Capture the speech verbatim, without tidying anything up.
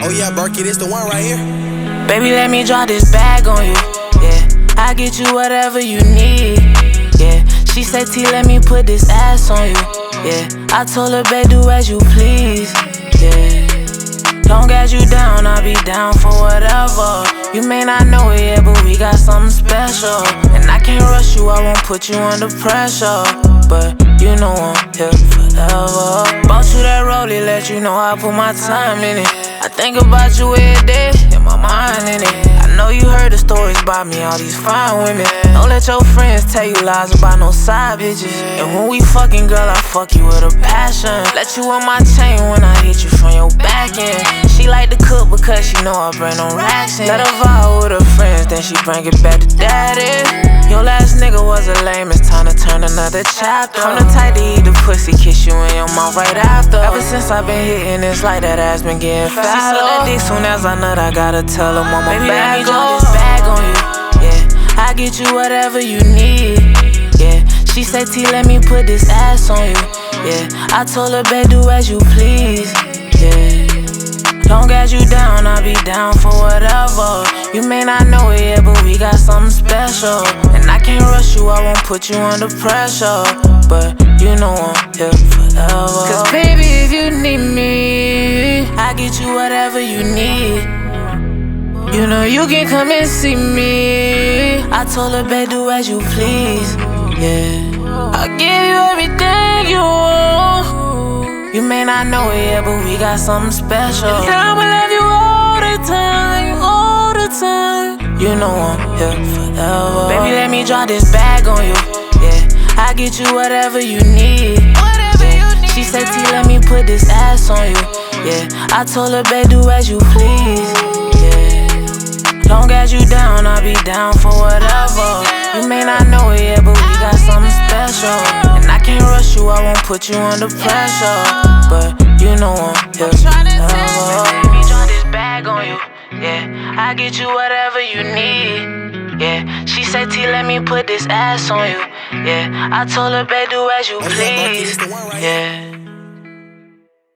Oh yeah, Berkey, this the one right here. Baby, let me drop this bag on you, yeah. I get you whatever you need, yeah. She said, T, let me put this ass on you, yeah. I told her, babe, do as you please, yeah. Long as you down, I'll be down for whatever. You may not know it yet, but we got something special. And I can't rush you, I won't put you under pressure. But you know I'm here forever. Bought you that rollie, let you know I put my time in it. I think about you every day, in my mind in it. I know you heard the stories about me, all these fine women. Don't let your friends tell you lies about no side bitches. And when we fucking, girl, I fuck you with a passion. Let you on my chain when I hit you from your back end. She like to cook because she know I bring no racks in. Let her vibe with her friends, then she bring it back to daddy. Your last nigga was a lame, it's time to turn another chapter. I'm the type to eat the pussy, kiss you in your mouth right after. Ever since I've been hitting, it's like that ass been getting fat. She suck that dick soon as I nut, I gotta tell her mama, baby, let me drop this bag on you, yeah. I get you whatever you need, yeah. She said, T, let me put this ass on you, yeah. I told her, babe, do as you please, yeah. Long as you down, I'll be down for whatever. You may not know it yet, but we got something special. And I can't rush you, I won't put you under pressure. But you know I'm here forever. Cause baby, if you need me, I get you whatever you need. You know you can come and see me. I told her, babe, do as you please, yeah. I'll give you everything you want. You may not know it yet, but we got something special. And I'ma love you all the time, all the time. You know I'm here forever. Baby, let me drop this bag on you, yeah. I get you whatever you need, yeah. She said, T, let me put this ass on you, yeah. I told her, babe, do as you please, yeah. Long as you down, I'll be down for whatever. You may not know it yet, but we got something special. And I can't rush you, I won't put you under pressure. But you know I'm here forever. Let me drop this bag on you, yeah. I get you whatever you need, yeah. She said, T, let me put this ass on you, yeah. I told her, babe, do as you please, yeah.